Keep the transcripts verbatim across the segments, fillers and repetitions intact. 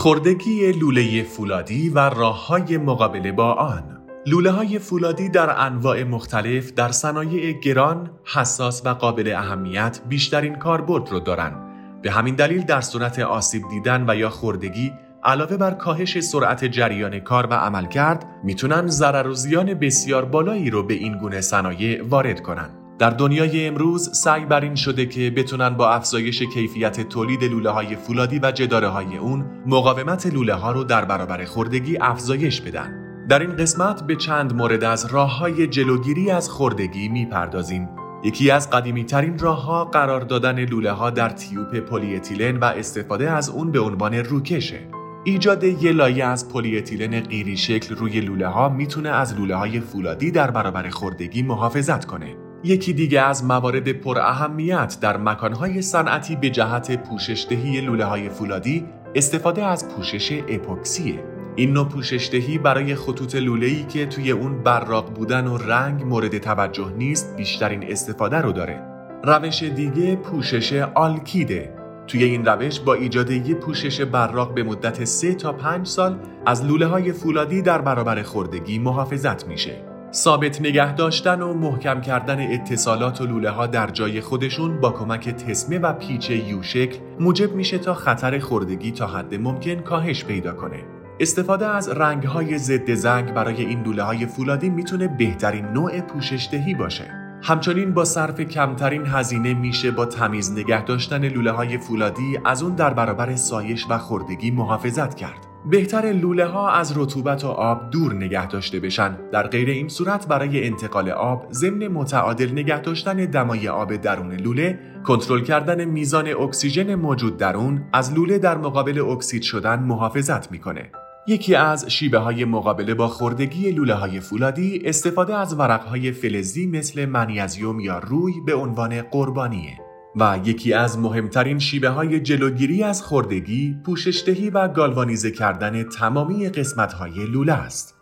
خردگی لوله فولادی و راه‌های مقابله با آن. لوله‌های فولادی در انواع مختلف در صنایع گران، حساس و قابل اهمیت بیشترین کاربرد رو دارن. به همین دلیل در صورت آسیب دیدن و یا خردگی علاوه بر کاهش سرعت جریان کار و عملکرد میتونن ضرر و زیان بسیار بالایی رو به این گونه صنایع وارد کنن. در دنیای امروز سعی بر این شده که بتونن با افزایش کیفیت تولید لوله‌های فولادی و جداره‌های اون مقاومت لوله‌ها رو در برابر خردگی افزایش بدن. در این قسمت به چند مورد از راه‌های جلوگیری از خردگی میپردازیم. یکی از قدیمی‌ترین راه‌ها قرار دادن لوله‌ها در تیوب پلی اتیلن و استفاده از اون به عنوان روکشه. ایجاد یک لایه از پلی اتیلن قیری شکل روی لوله‌ها میتونه از لوله‌های فولادی در برابر خردگی محافظت کنه. یکی دیگه از موارد پر اهمیت در مکان‌های صنعتی به جهت پوشش‌دهی لوله‌های فولادی استفاده از پوشش اپوکسیه. این نوع پوشش‌دهی برای خطوط لوله‌ای که توی اون براق بودن و رنگ مورد توجه نیست بیشترین استفاده رو داره. روش دیگه پوشش آلکیده. توی این روش با ایجاد یک پوشش براق به مدت سه تا پنج سال از لوله‌های فولادی در برابر خردگی محافظت میشه. ثابت نگه داشتن و محکم کردن اتصالات و لوله‌ها در جای خودشون با کمک تسمه و پیچ یو شکل موجب میشه تا خطر خردگی تا حد ممکن کاهش پیدا کنه. استفاده از رنگ‌های ضد زنگ برای این لوله‌های فولادی میتونه بهترین نوع پوشش‌دهی باشه. همچنین با صرف کمترین هزینه میشه با تمیز نگه داشتن لوله‌های فولادی از اون در برابر سایش و خردگی محافظت کرد. بهتر لوله‌ها از رطوبت و آب دور نگه داشته بشن. در غیر این صورت برای انتقال آب ضمن متعادل نگه داشتن دمای آب درون لوله، کنترل کردن میزان اکسیژن موجود در اون از لوله در مقابل اکسید شدن محافظت میکنه. یکی از شیوه‌های مقابله با خردگی لوله‌های فولادی استفاده از ورق‌های فلزی مثل منیزیم یا روی به عنوان قربانیه. و یکی از مهمترین شیوه‌های جلوگیری از خردگی پوشش‌دهی و گالوانیزه کردن تمامی قسمت‌های لوله است.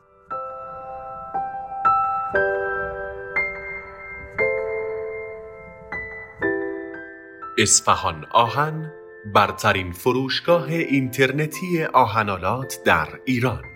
اصفهان آهن، برترین فروشگاه اینترنتی آهن‌آلات در ایران.